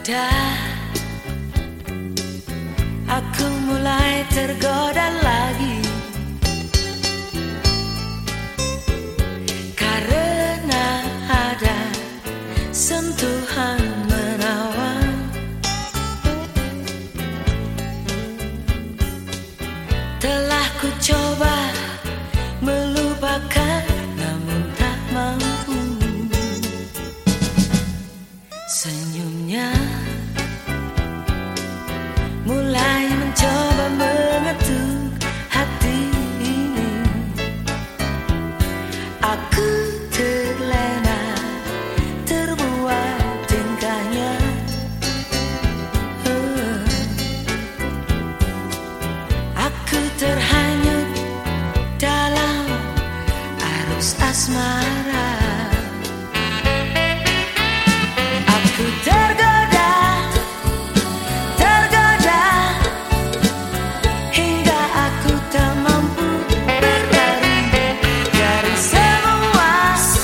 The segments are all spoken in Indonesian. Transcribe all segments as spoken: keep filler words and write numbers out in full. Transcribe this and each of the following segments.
tergoda, aku mulai tergoda lagi, karena ada sentuhan menawan. Telah ku coba melupakan, namun tak mampu. Senyumnya mulai mencoba mengetuk hati ini. Aku terlena, terbuai tingkahnya. uh. Aku terhanyut dalam arus asmara. Aku tergoda, tergoda, hingga aku tak mampu berlari dari semua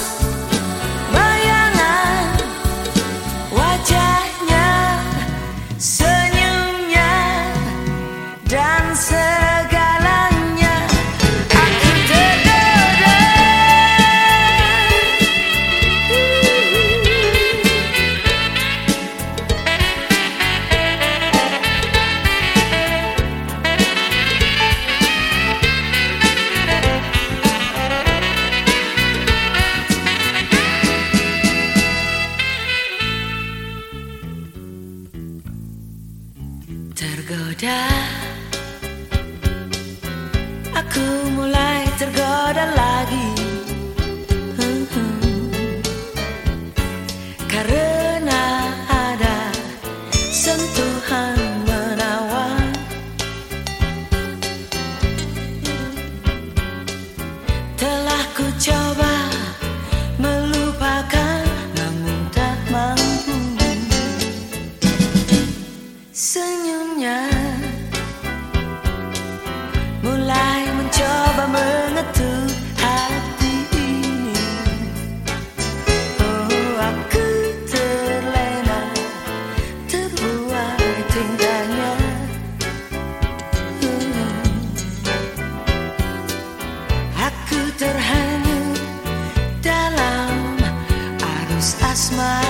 bayangan wajahnya, senyumnya, dan segalanya. Aku tergoda. Tergoda, aku mulai tergoda lagi, karena ada sentuhan menawan. Telah ku coba melupakan, namun tak mampu. Senyumnya mulai mencoba mengetuk hati ini. Oh, aku terlena, terbuai tingkahnya. hmm. Aku terhanyut dalam arus asmara.